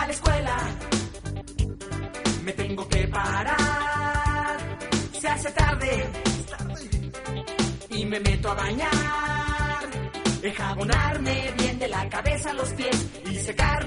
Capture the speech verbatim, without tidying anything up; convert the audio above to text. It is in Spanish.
la escuela, me tengo que parar. Se hace tarde y me meto a bañar, enjabonarme bien de la cabeza a los pies y secar